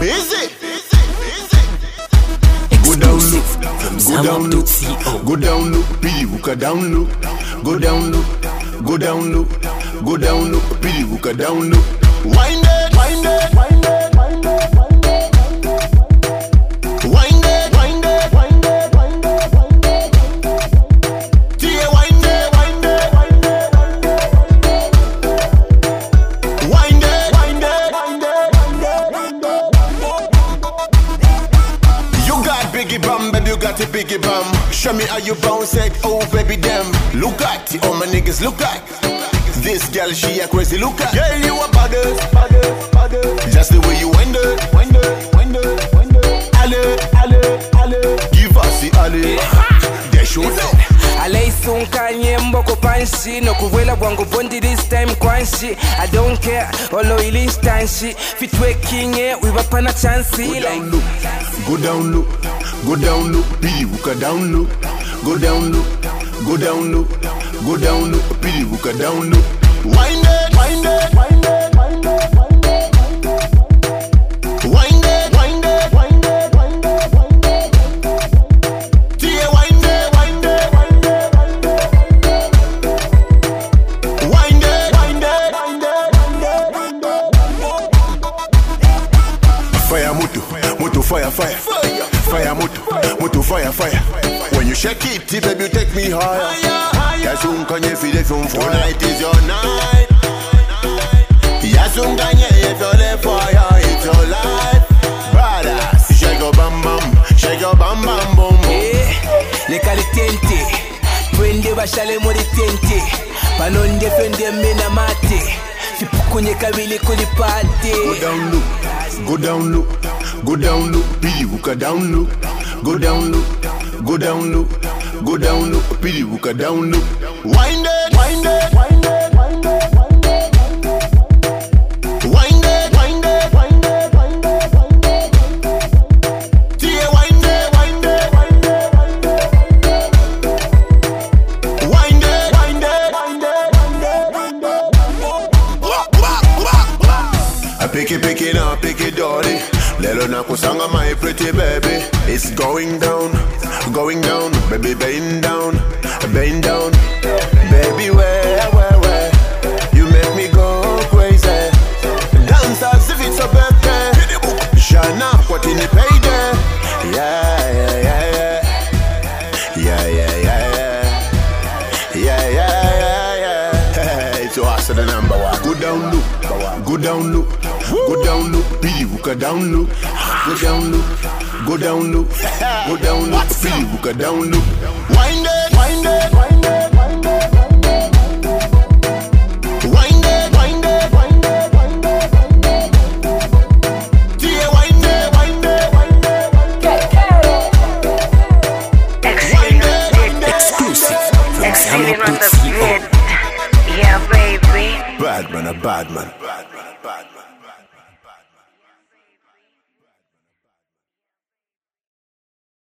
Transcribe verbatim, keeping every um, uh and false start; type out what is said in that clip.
Busy. Go down low, go down low, go down low, pili uka down low, go down low, go down low, go down low, pili uka down low. Wind it, wind it, wind it, wind it, wind it, wind it, wind it, wind it, wind it, wind it. Tia wind it, wind it, wind it, wind it, wind it, wind it, wind it. You got biggie bum, baby, you got a biggie bum. Show me how you bounce it, oh baby damn. Look at it, all my niggas look at this girl, she a crazy look at. Girl, you a badass, badass, badass. Just the way you wind it, wind it, wind it, wind it. Ale, ale, ale. Give us the ale. They show up. Alei sunka nyembo kupanshi no kuwela bwangu bondi this time kwanshi. I don't care, olo ili instanshi. Fitwe kinye, we wapana chansi. Go down low, go down low, pili uka down low. Go down low, go down low, go down low, pili uka down low. Wind it, wind it, wind it, wind it, wind it, wind it, wind it, wind it, wind it, wind it. Tia wind it, wind it, wind it, wind it, wind it, wind it, wind it. Fire moto, moto fire, fire, fire moto, moto fire, fire. When you shake it, baby, you take me higher. Yasun kanye fide from fire. Tonight is your night. Yasun kanye if you're there fire, it's your life. Brothers, shake your bam bam, shake your bam bam boom boom. Eh, le kalitente, twende bashale muri tente. Panonde fende mena mate. Fipukunye kabili kulipate. Go down low, go down low, go down low, pili uka down low. Go down low, go down low, go down low, pili uka down low. Wind it, wind it, wind it, wind it, wind it, wind it, wind it, wind it, wind it, wind it. Tia wind it, wind it, wind it, wind it, wind it, wind it, wind it, wind it. I pick it, pick it up, pick it dirty. Lelo na kusanga my pretty baby. It's going down, going down, baby bend down, bend down. Baby where, where, where? You make me go crazy. Dance as if it's a birthday. Shana, what in the payday? Yeah, yeah, yeah, yeah. Yeah, yeah, yeah, yeah. Yeah, yeah, yeah, yeah. It's awesome, the number one. Go down low, go down low, go down low, pili uka down low. Go down low, go down low, go down low, pili uka down low. Wind it, wind it, wind it, wind it, wind it, wind it, wind it, wind it, wind it. Tia wind it, wind it, wind it, wind it. Exclusive from Sam Yeah, baby. Bad man, a bad man.